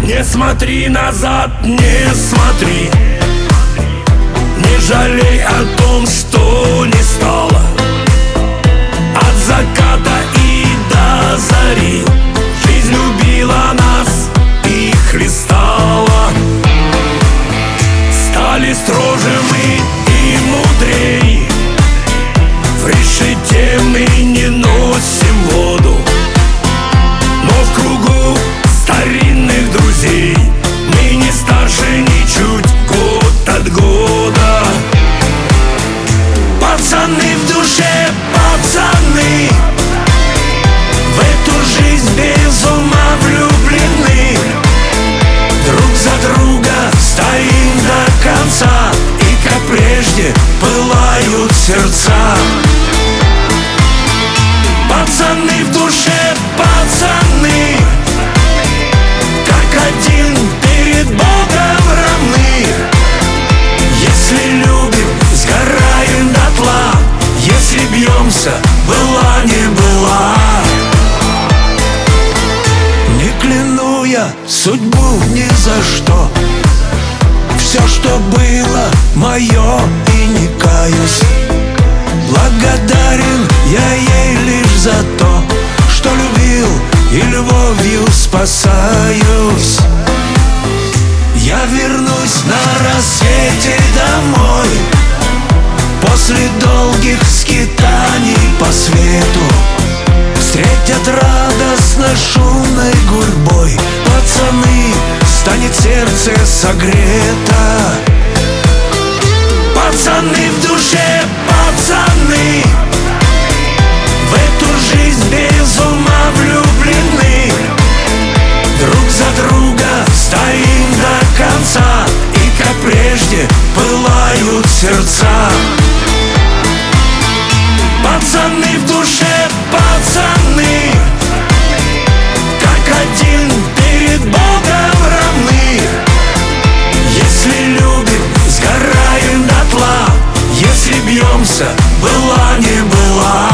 Не смотри назад, не смотри, не жалей о том, что не стало. От заката и до зари жизнь любила нас и хлестала. Стали строже мы и мудрей, в решете мы не носим воду, но в кругу старинных друзей мы не старше ничуть год от года. Пацаны в душе, пацаны, в эту жизнь без ума влюблены. Друг за друга стоим до конца, и как прежде пылают сердца. Пацаны в душе, пацаны, как один перед Богом равны. Если любим, сгораем дотла, если бьемся, была не была. Не кляну я судьбу ни за что, все, что было, мое, и не каюсь. Благодарен я ей лишь за то, что любил и любовью спасаюсь. Я вернусь на рассвете домой, после долгих скитаний по свету. Встретят радостно шумной гурьбой пацаны, станет сердце согрето. Пацаны в душе, пацаны, в эту жизнь без ума влюблены. Друг за друга стоим до конца, и как прежде пылают сердца. Пацаны в душе, пацаны, как один перед Богом равны. Если любим, сгораем дотла, если бьемся, была не была.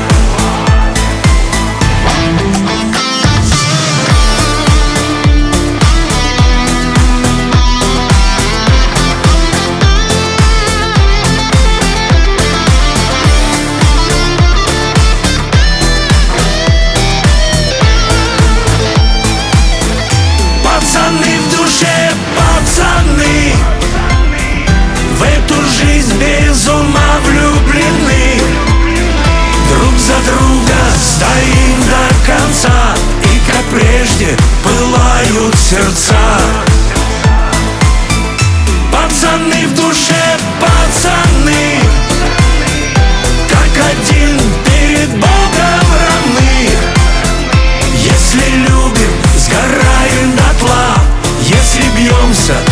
Пацаны в душе, пацаны, в эту жизнь без ума влюблены. Друг за друга стоим до конца, и как прежде пылают сердца. Пацаны в душе, пацаны, как один перед Богом равны. Если любим, сгораем дотла, если бьемся,